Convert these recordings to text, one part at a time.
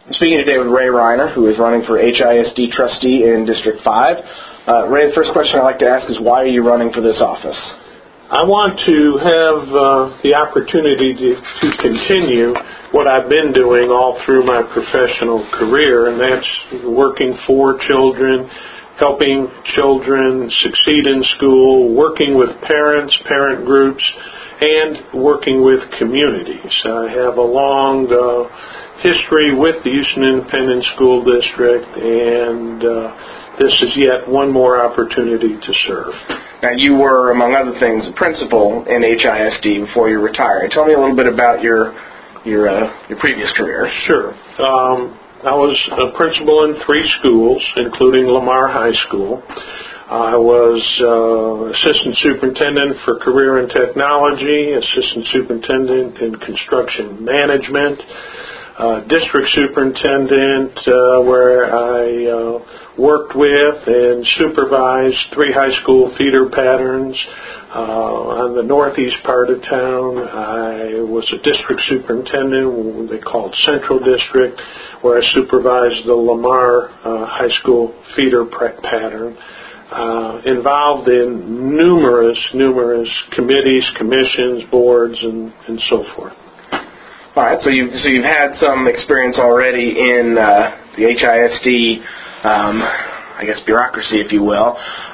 I'm speaking today with Ray Reiner, who is running for HISD trustee in District 5. Ray, the first question I'd like to ask is, why are you running for this office? I want to have the opportunity to continue what I've been doing all through my professional career, and that's working for children, helping children succeed in school, working with parents, parent groups, and working with communities. I have a long history with the Houston Independent School District, and this is yet one more opportunity to serve. Now, you were, among other things, a principal in HISD before you retired. Tell me a little bit about your previous career. Sure. I was a principal in 3 schools, including Lamar High School. I was assistant superintendent for career and technology, assistant superintendent in construction management, district superintendent where I worked with and supervised 3 high school feeder patterns on the northeast part of town. I was a district superintendent, they called Central District, where I supervised the Lamar high school feeder pattern. Involved in numerous committees, commissions, boards, and so forth. All right, so you've had some experience already in the HISD, I guess, bureaucracy, if you will.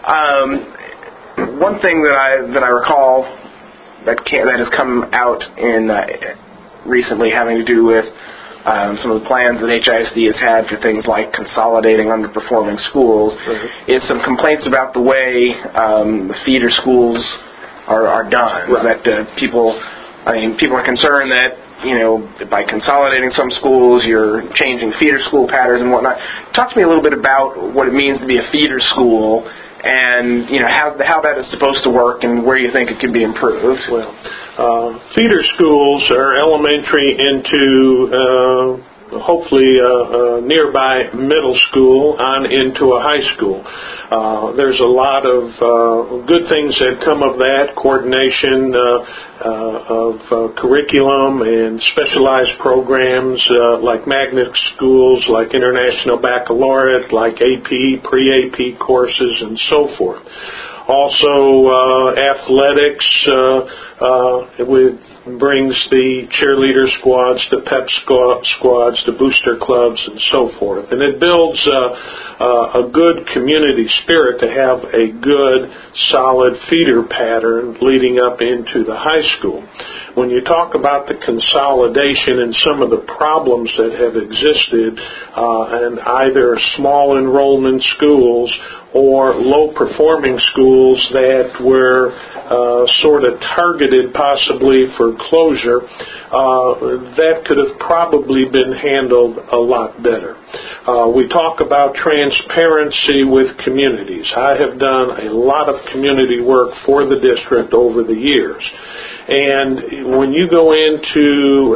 One thing that I recall that has come out in recently, having to do with some of the plans that HISD has had for things like consolidating underperforming schools, is some complaints about the way the feeder schools are done. Right. That people are concerned that, by consolidating some schools, you're changing feeder school patterns and whatnot. Talk to me a little bit about what it means to be a feeder school, and how that is supposed to work, and where you think it can be improved. Well, feeder schools are elementary into hopefully a nearby middle school on into a high school. There's a lot of good things that come of that, coordination of curriculum and specialized programs like magnet schools, like International Baccalaureate, like AP, pre-AP courses, and so forth. Also, athletics brings the cheerleader squads, the pep squads, the booster clubs, and so forth. And it builds a good community spirit to have a good, solid feeder pattern leading up into the high school. When you talk about the consolidation and some of the problems that have existed in either small enrollment schools or low-performing schools that were sort of targeted possibly for closure, that could have probably been handled a lot better. We talk about transparency with communities. I have done a lot of community work for the district over the years. And when you go into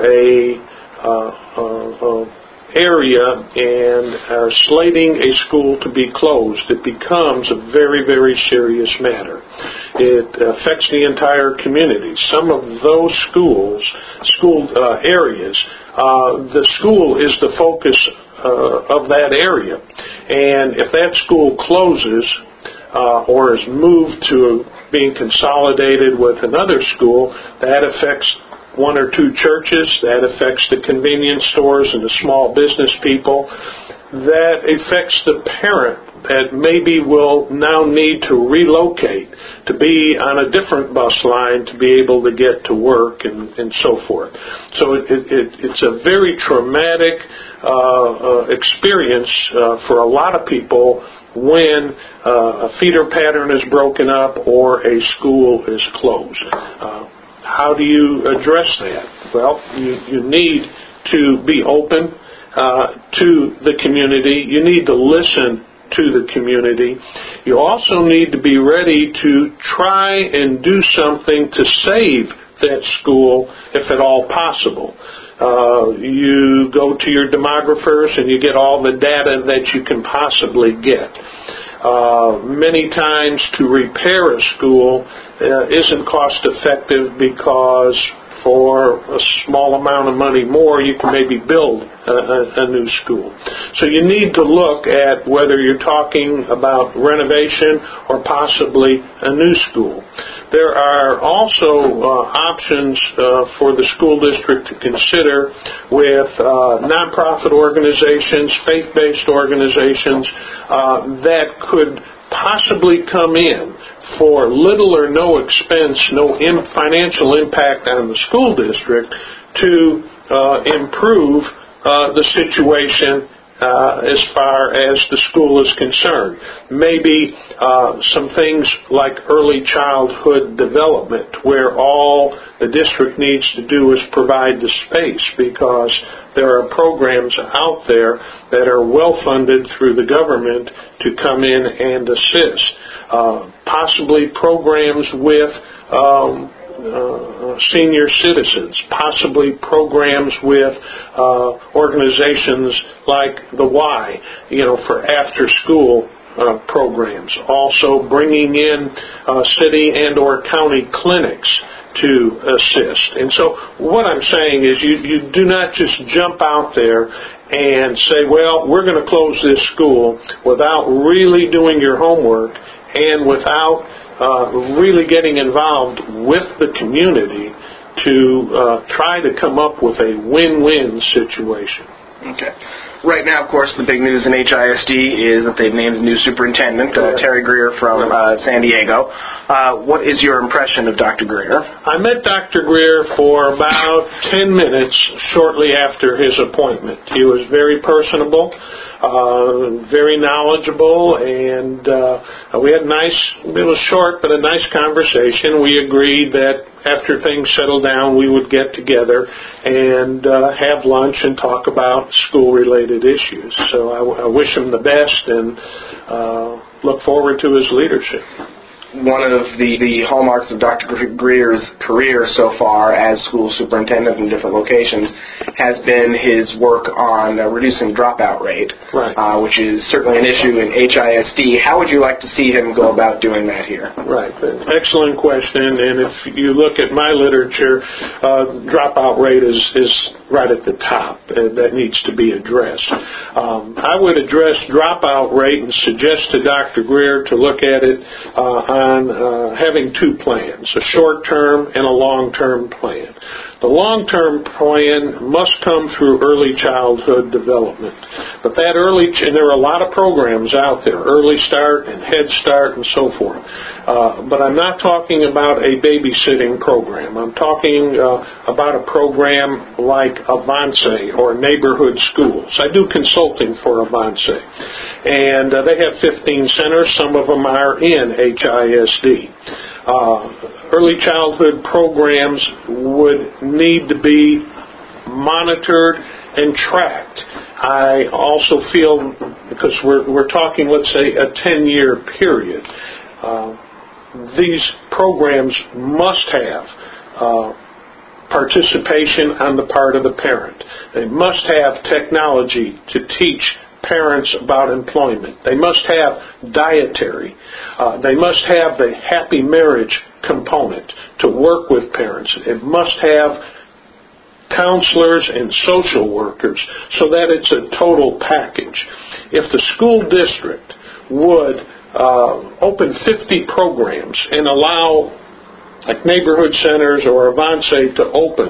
a area and are slating a school to be closed, it becomes a very, very serious matter. It affects the entire community. Some of those school areas, the school is the focus of that area. And if that school closes or is moved to being consolidated with another school, that affects 1 or 2 churches, that affects the convenience stores and the small business people, that affects the parent that maybe will now need to relocate to be on a different bus line to be able to get to work and so forth. So it's a very traumatic experience for a lot of people when a feeder pattern is broken up or a school is closed. How do you address that? Well, you need to be open to the community. You need to listen to the community. You also need to be ready to try and do something to save that school if at all possible. You go to your demographers and you get all the data that you can possibly get. Many times to repair a school isn't cost effective because for a small amount of money more, you can maybe build a new school. So you need to look at whether you're talking about renovation or possibly a new school. There are also options for the school district to consider with nonprofit organizations, faith-based organizations that could possibly come in for little or no expense, no financial impact on the school district to improve the situation as far as the school is concerned. Maybe some things like early childhood development, where all the district needs to do is provide the space, because there are programs out there that are well funded through the government to come in and assist. Possibly programs with senior citizens, possibly programs with organizations like the Y, for after-school programs. Also bringing in city and or county clinics to assist. And so what I'm saying is you do not just jump out there and say, well, we're going to close this school without really doing your homework and without really getting involved with the community to try to come up with a win-win situation. Okay. Right now, of course, the big news in HISD is that they've named a new superintendent, Terry Greer from San Diego. What is your impression of Dr. Greer? I met Dr. Greer for about 10 minutes shortly after his appointment. He was very personable, very knowledgeable, and we had it was short, but a nice conversation. We agreed that after things settled down, we would get together and have lunch and talk about school-related issues. So I wish him the best and look forward to his leadership. One of the hallmarks of Dr. Greer's career so far as school superintendent in different locations has been his work on reducing dropout rate, right. Which is certainly an issue in HISD. How would you like to see him go about doing that here? Right. Excellent question. And if you look at my literature, dropout rate is right at the top. That needs to be addressed. I would address dropout rate and suggest to Dr. Greer to look at it on having two plans, a short-term and a long-term plan. The long-term plan must come through early childhood development. But that and there are a lot of programs out there, Early Start and Head Start and so forth. But I'm not talking about a babysitting program. I'm talking about a program like Avance or neighborhood schools. I do consulting for Avance. And they have 15 centers. Some of them are in HISD. Early childhood programs would need to be monitored and tracked. I also feel, because we're talking, let's say, a 10-year period, these programs must have participation on the part of the parent. They must have technology to teach parents about employment. They must have dietary. They must have the happy marriage component to work with parents. It must have counselors and social workers so that it's a total package. If the school district would open 50 programs and allow like neighborhood centers or Avance to open,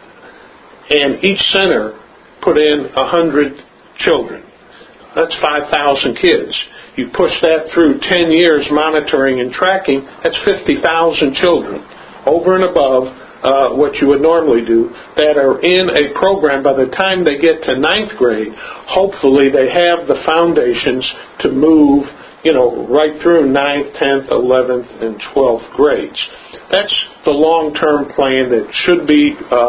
and each center put in 100 children, that's 5,000 kids. You push that through 10 years monitoring and tracking, that's 50,000 children over and above what you would normally do that are in a program. By the time they get to 9th grade, hopefully they have the foundations to move right through 9th, 10th, 11th, and 12th grades. That's the long-term plan that should be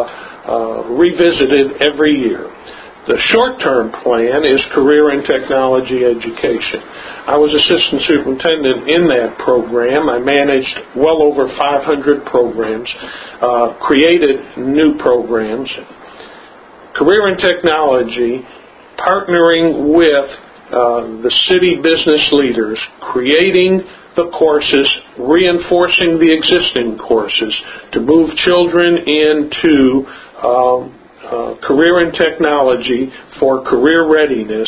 revisited every year. The short-term plan is career and technology education. I was assistant superintendent in that program. I managed well over 500 programs, created new programs. Career and technology, partnering with the city business leaders, creating the courses, reinforcing the existing courses to move children into career and technology for career readiness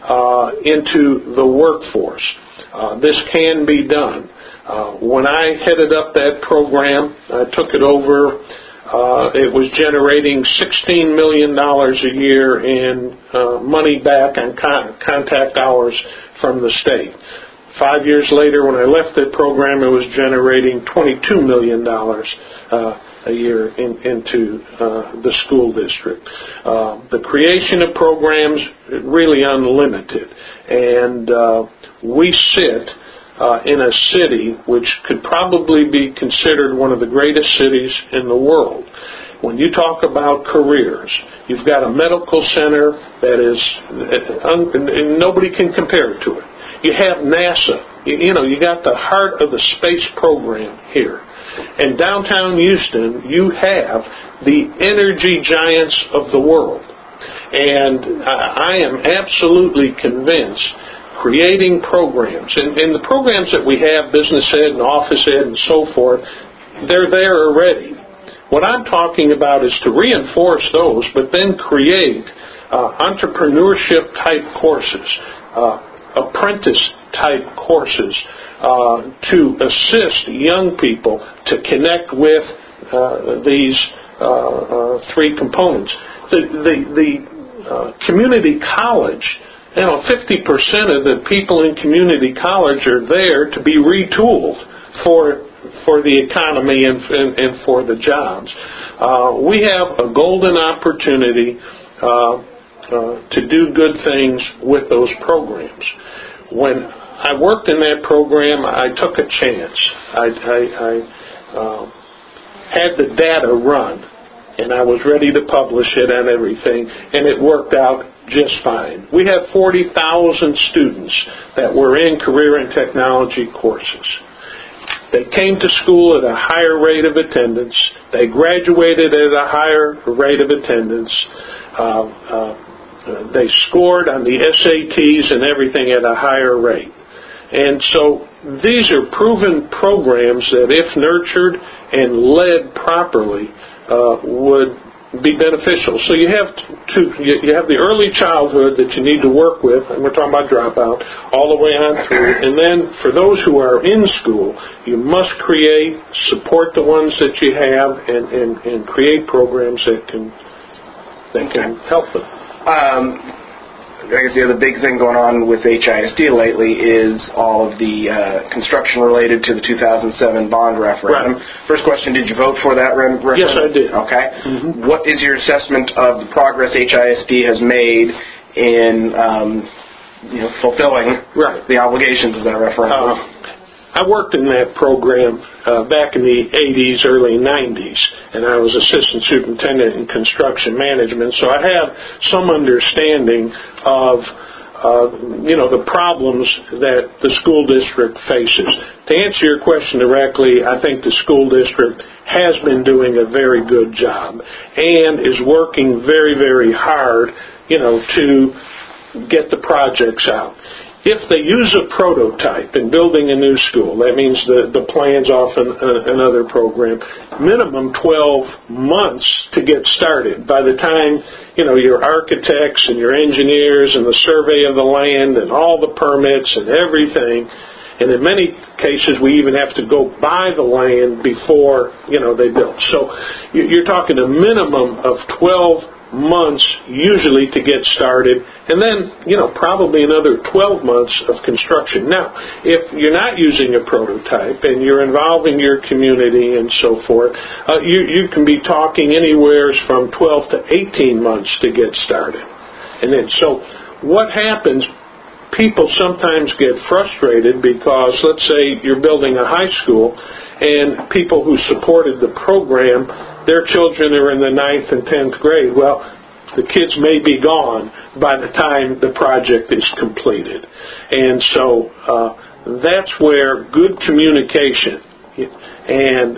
into the workforce. This can be done. When I headed up that program, I took it over. It was generating $16 million a year in money back on contact hours from the state. 5 years later, when I left that program, it was generating $22 million a year into the school district. The creation of programs really unlimited, and we sit in a city which could probably be considered one of the greatest cities in the world. When you talk about careers, you've got a medical center that is, and nobody can compare it to it. You have NASA. You got the heart of the space program here. In downtown Houston, you have the energy giants of the world. And I am absolutely convinced creating programs, and the programs that we have, business ed and office ed and so forth, they're there already. What I'm talking about is to reinforce those, but then create entrepreneurship-type courses, apprentice-type courses to assist young people to connect with these three components. The community college, 50% of the people in community college are there to be retooled for the economy and for the jobs. We have a golden opportunity to do good things with those programs. When I worked in that program, I took a chance. I had the data run, and I was ready to publish it and everything, and it worked out just fine. We have 40,000 students that were in career and technology courses. They came to school at a higher rate of attendance. They graduated at a higher rate of attendance. They scored on the SATs and everything at a higher rate. And so these are proven programs that, if nurtured and led properly, would be beneficial. So you have the early childhood that you need to work with, and we're talking about dropout, all the way on through. And then for those who are in school, you must support the ones that you have, and create programs that can help them. I guess the other big thing going on with HISD lately is all of the construction related to the 2007 bond referendum. Right. First question, did you vote for that referendum? Yes, I did. Okay. Mm-hmm. What is your assessment of the progress HISD has made in fulfilling the obligations of that referendum? I worked in that program back in the 80s, early 90s, and I was assistant superintendent in construction management, so I have some understanding of the problems that the school district faces. To answer your question directly, I think the school district has been doing a very good job and is working very, very hard, to get the projects out. If they use a prototype in building a new school, that means the plan's off another program, minimum 12 months to get started. By the time, your architects and your engineers and the survey of the land and all the permits and everything, and in many cases we even have to go buy the land before, they build. So you're talking a minimum of 12 months usually to get started, and then probably another 12 months of construction. Now, if you're not using a prototype and you're involving your community and so forth, you can be talking anywhere from 12 to 18 months to get started. And then, so what happens? People sometimes get frustrated because, let's say you're building a high school and people who supported the program, their children are in the 9th and 10th grade. Well, the kids may be gone by the time the project is completed. And so that's where good communication and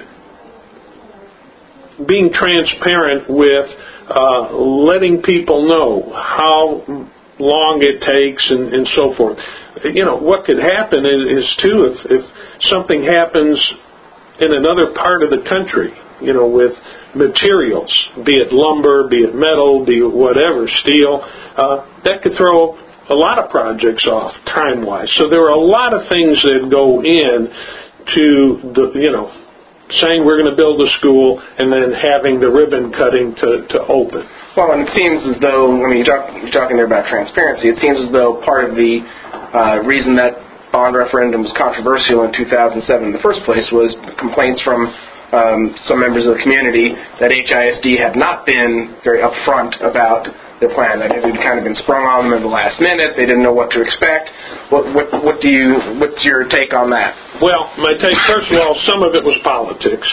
being transparent with letting people know how long it takes and so forth. What could happen is too, if something happens in another part of the country, with materials, be it lumber, be it metal, be it whatever, steel, that could throw a lot of projects off time-wise. So there are a lot of things that go in to the, saying we're going to build a school and then having the ribbon cutting to open. Well, and it seems as though, you're talking there about transparency, it seems as though part of the reason that bond referendum was controversial in 2007 in the first place was complaints from some members of the community that HISD had not been very upfront about the plan, that it had kind of been sprung on them in the last minute. They didn't know what to expect. What's your take on that? Well, my take, first of all, some of it was politics,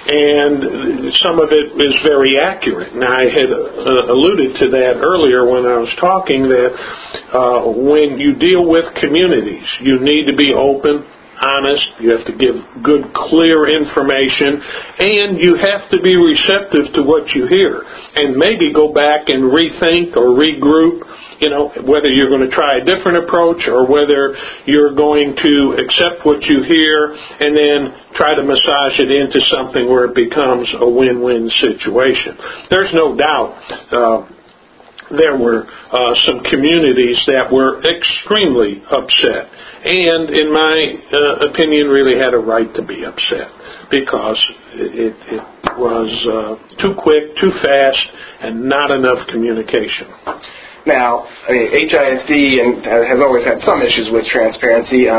and some of it is very accurate. And I had alluded to that earlier when I was talking that when you deal with communities, you need to be open, honest, you have to give good, clear information, and you have to be receptive to what you hear, and maybe go back and rethink or regroup, whether you're going to try a different approach or whether you're going to accept what you hear and then try to massage it into something where it becomes a win-win situation. There's no doubt there were some communities that were extremely upset, and in my opinion really had a right to be upset because it was too quick, too fast, and not enough communication. Now, HISD has always had some issues with transparency.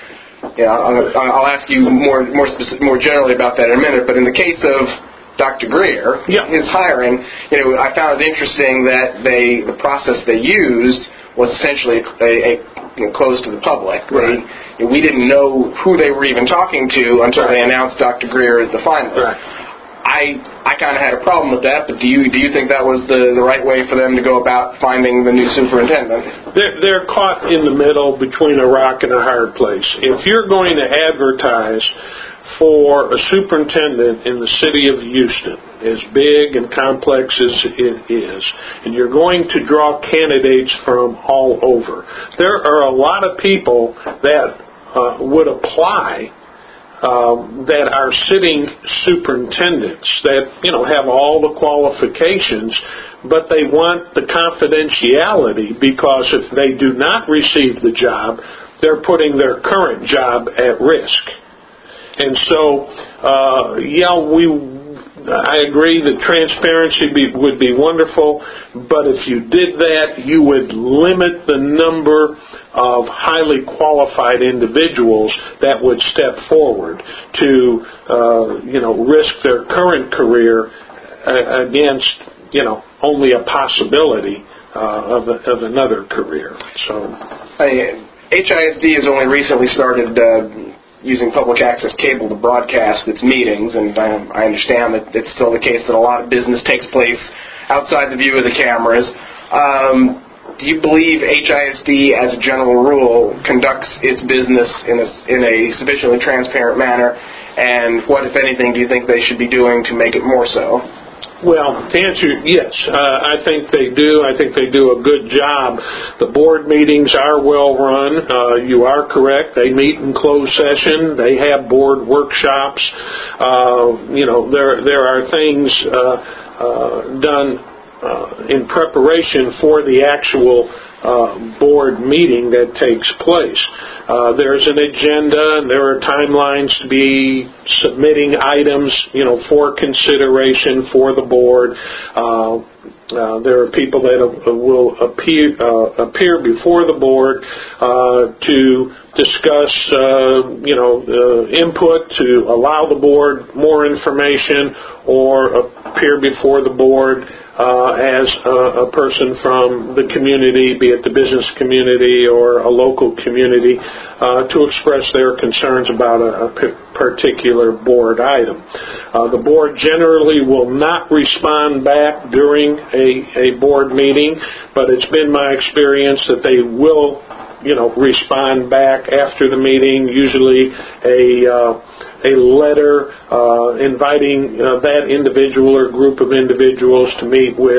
I'll ask you more generally about that in a minute, but in the case of Dr. Greer, his hiring, I found it interesting that the process they used was essentially closed to the public. Right. We didn't know who they were even talking to until they announced Dr. Greer as the finalist. Right. I kind of had a problem with that, but do you think that was the right way for them to go about finding the new superintendent? They're caught in the middle between a rock and a hard place. If you're going to advertise for a superintendent in the city of Houston, as big and complex as it is, and you're going to draw candidates from all over, there are a lot of people that would apply that are sitting superintendents that, have all the qualifications, but they want the confidentiality because if they do not receive the job, they're putting their current job at risk. And so, I agree that transparency would be wonderful, but if you did that, you would limit the number of highly qualified individuals that would step forward to, risk their current career against, only a possibility of another career. So, HISD has only recently started using public access cable to broadcast its meetings, and I understand that it's still the case that a lot of business takes place outside the view of the cameras. Do you believe HISD, as a general rule, conducts its business in a sufficiently transparent manner, and what, if anything, do you think they should be doing to make it more so? Well, to answer, yes, I think they do. I think they do a good job. The board meetings are well run. You are correct. They meet in closed session. They have board workshops. There are things done in preparation for the actual board meeting that takes place. There's an agenda, and there are timelines to be submitting items, for consideration for the board. There are people that will appear before the board to discuss, input to allow the board more information, or appear before the board as a person from the community, be it the business community or a local community, to express their concerns about a particular board item. The board generally will not respond back during a board meeting, but it's been my experience that they will respond back after the meeting, usually a letter inviting that individual or group of individuals to meet with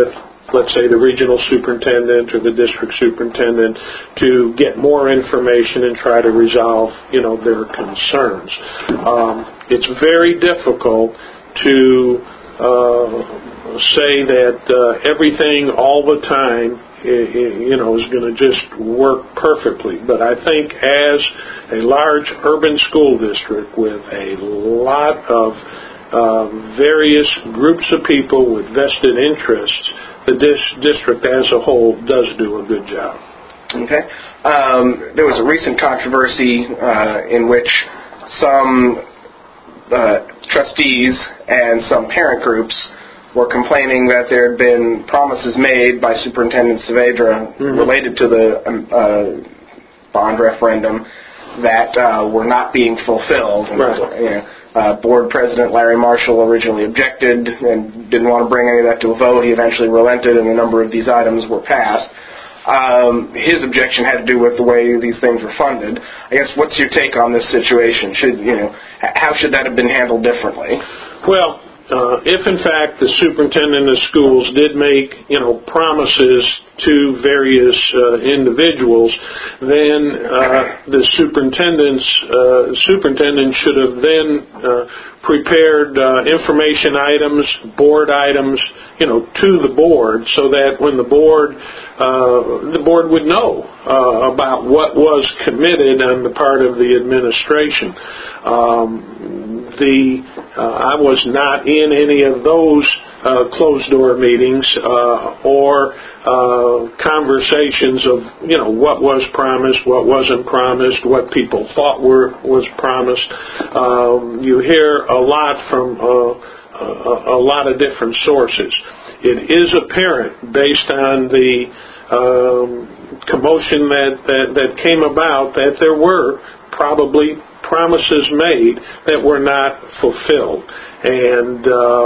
let's say, the regional superintendent or the district superintendent to get more information and try to resolve, their concerns. It's very difficult to say that everything all the time is going to just work perfectly. But I think as a large urban school district with a lot of various groups of people with vested interests, the district as a whole does do a good job. Okay. There was a recent controversy in which some trustees and some parent groups were complaining that there had been promises made by Superintendent Saavedra related to the bond referendum that were not being fulfilled. Right. Board President Larry Marshall originally objected and didn't want to bring any of that to a vote. He eventually relented, and a number of these items were passed. His objection had to do with the way these things were funded. I guess, what's your take on this situation? How should that have been handled differently? Well, if in fact the superintendent of schools did make, promises to various individuals, then the superintendent should have then prepared information items, board items, to the board, so that when the board would know about what was committed on the part of the administration. I was not in any of those closed-door meetings or conversations of, what was promised, what wasn't promised, what people thought was promised. You hear a lot from a lot of different sources. It is apparent, based on the commotion that came about, that there were probably promises made that were not fulfilled. And,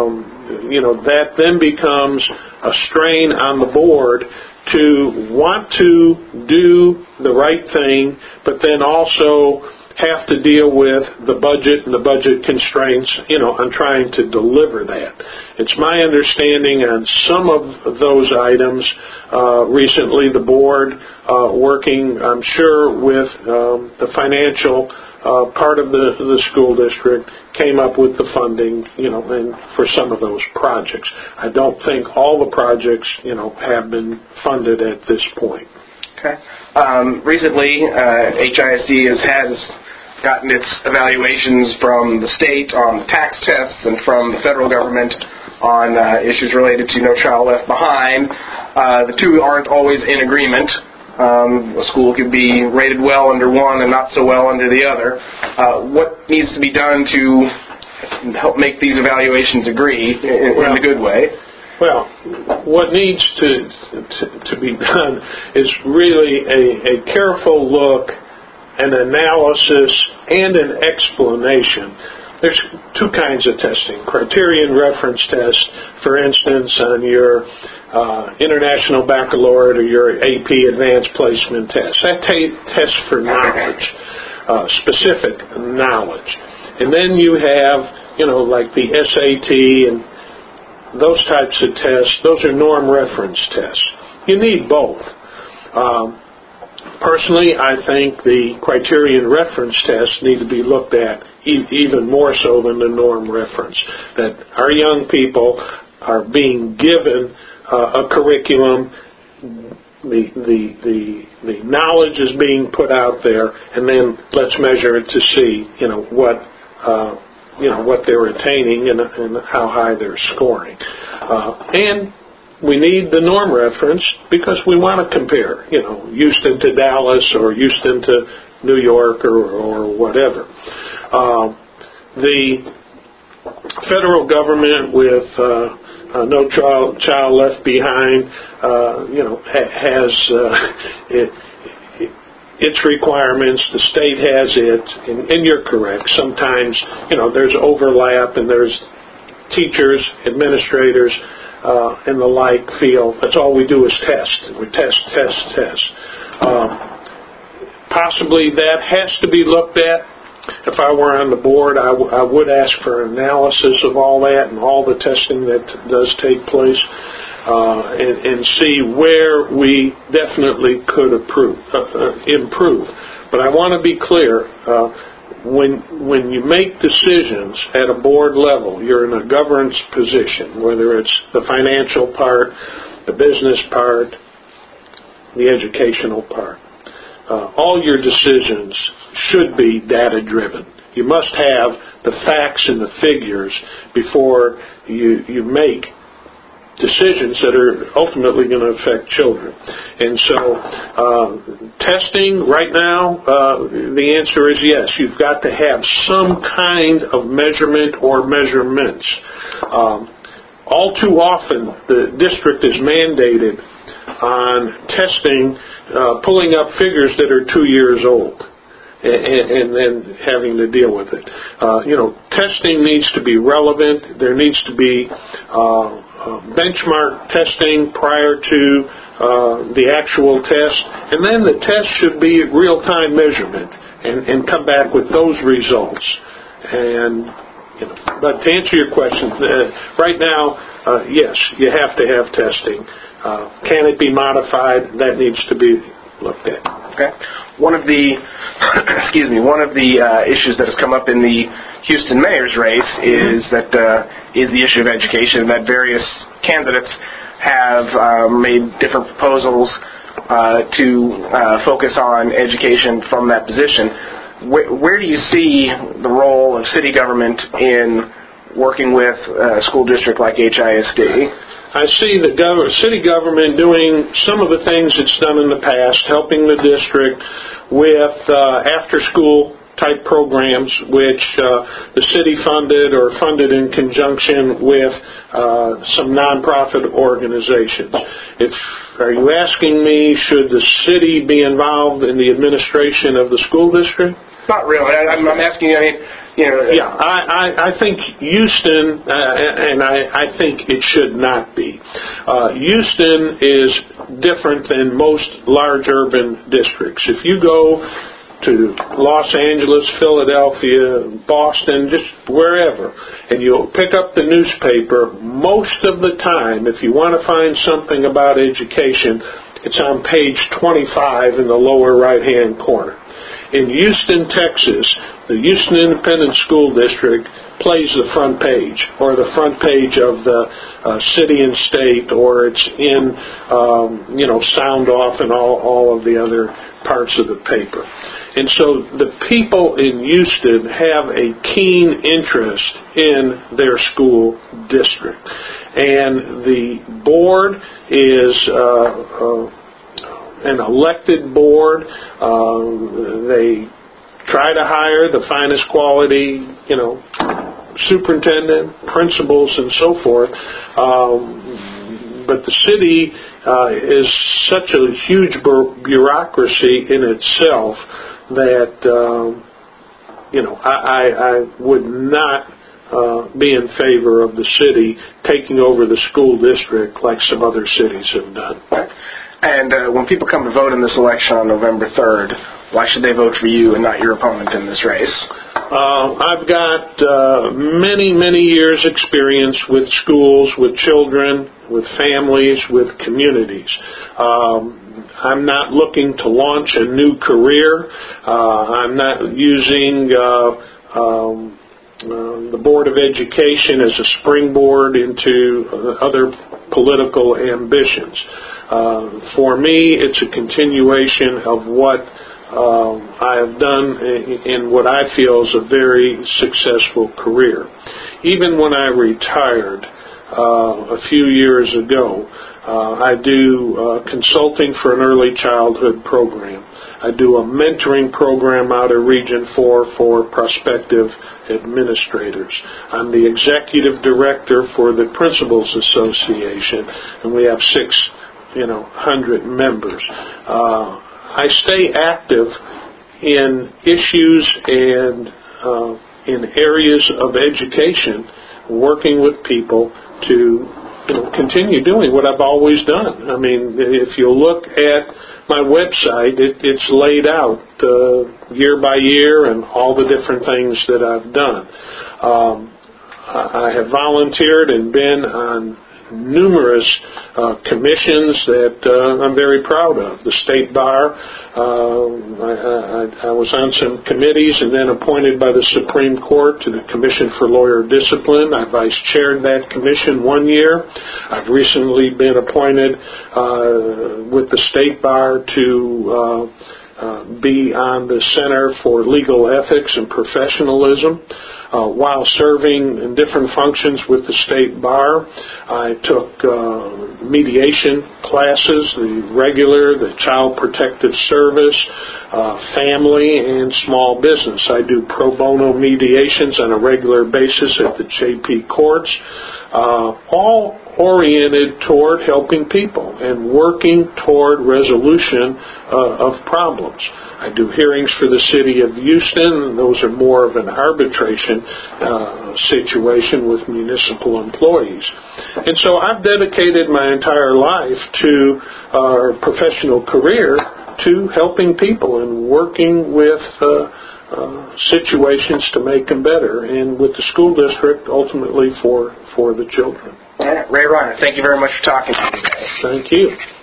that then becomes a strain on the board to want to do the right thing, but then also have to deal with the budget and the budget constraints, on trying to deliver that. It's my understanding on some of those items, recently the board, working, I'm sure, with the financial part of the school district, came up with the funding, and for some of those projects. I don't think all the projects, have been funded at this point. Okay. Recently, HISD has gotten its evaluations from the state on the tax tests and from the federal government on issues related to No Child Left Behind. The two aren't always in agreement. A school could be rated well under one and not so well under the other. What needs to be done to help make these evaluations agree in a good way? Well, what needs to be done is really a careful look, an analysis, and an explanation. There's two kinds of testing. Criterion reference test, for instance, on your International Baccalaureate or your AP Advanced Placement test. That tests for knowledge, specific knowledge. And then you have, like the SAT and those types of tests. Those are norm reference tests. You need both. Personally, I think the criterion reference tests need to be looked at even more so than the norm reference. That our young people are being given a curriculum, the knowledge is being put out there, and then let's measure it to see, what they're attaining and how high they're scoring. And we need the norm reference because we want to compare, Houston to Dallas or Houston to New York or whatever. The federal government with No Child Left Behind, has its requirements. The state has it, and you're correct. Sometimes, there's overlap, and there's teachers, administrators, and the like feel that's all we do is test. We test. Possibly that has to be looked at. If I were on the board, I would ask for analysis of all that and all the testing that does take place. and see where we definitely could improve. But I want to be clear, when you make decisions at a board level, you're in a governance position, whether it's the financial part, the business part, the educational part. All your decisions should be data-driven. You must have the facts and the figures before you make decisions that are ultimately going to affect children. And so testing right now, the answer is yes. You've got to have some kind of measurement or measurements. All too often, the district is mandated on testing, pulling up figures that are 2 years old, and then having to deal with it. Testing needs to be relevant. There needs to be benchmark testing prior to the actual test, and then the test should be real-time measurement and come back with those results. And but to answer your question, right now, yes, you have to have testing. Can it be modified? That needs to be looked at. Okay. One of the issues that has come up in the Houston mayor's race is the issue of education, that various candidates have made different proposals to focus on education from that position. Where do you see the role of city government in working with a school district like HISD? I see the city government doing some of the things it's done in the past, helping the district with after-school type programs, which the city funded or funded in conjunction with some nonprofit organizations. Are you asking me, should the city be involved in the administration of the school district? Not really. I'm asking you, Yeah, I think Houston, and I think it should not be. Houston is different than most large urban districts. If you go to Los Angeles, Philadelphia, Boston, just wherever, and you'll pick up the newspaper, most of the time, if you want to find something about education, it's on page 25 in the lower right-hand corner. In Houston, Texas, the Houston Independent School District plays the front page, or the front page of the city and state, or it's in, sound off and all of the other parts of the paper. And so the people in Houston have a keen interest in their school district. And the board is an elected board. They try to hire the finest quality, superintendent, principals, and so forth. But the city is such a huge bureaucracy in itself that, I would not be in favor of the city taking over the school district like some other cities have done. And when people come to vote in this election on November 3rd, why should they vote for you and not your opponent in this race? I've got many, many years' experience with schools, with children, with families, with communities. I'm not looking to launch a new career. I'm not using the Board of Education as a springboard into other political ambitions. For me, it's a continuation of what I have done in what I feel is a very successful career. Even when I retired a few years ago, I do consulting for an early childhood program. I do a mentoring program out of Region 4 for prospective administrators. I'm the executive director for the Principals Association, and we have 600 members. I stay active in issues and in areas of education, working with people to continue doing what I've always done. I mean, if you look at my website, it's laid out year by year and all the different things that I've done. I have volunteered and been on numerous commissions that I'm very proud of. The State Bar, I was on some committees and then appointed by the Supreme Court to the Commission for Lawyer Discipline. I vice-chaired that commission 1 year. I've recently been appointed with the State Bar to be on the Center for Legal Ethics and Professionalism. While serving in different functions with the State Bar, I took mediation classes, the regular, the Child Protective Service, family, and small business. I do pro bono mediations on a regular basis at the JP courts, all oriented toward helping people and working toward resolution of problems. I do hearings for the city of Houston, and those are more of an arbitration situation with municipal employees. And so I've dedicated my entire life to our professional career to helping people and working with situations to make them better, and with the school district, ultimately for the children. Ray Ryan, thank you very much for talking to me today. Thank you.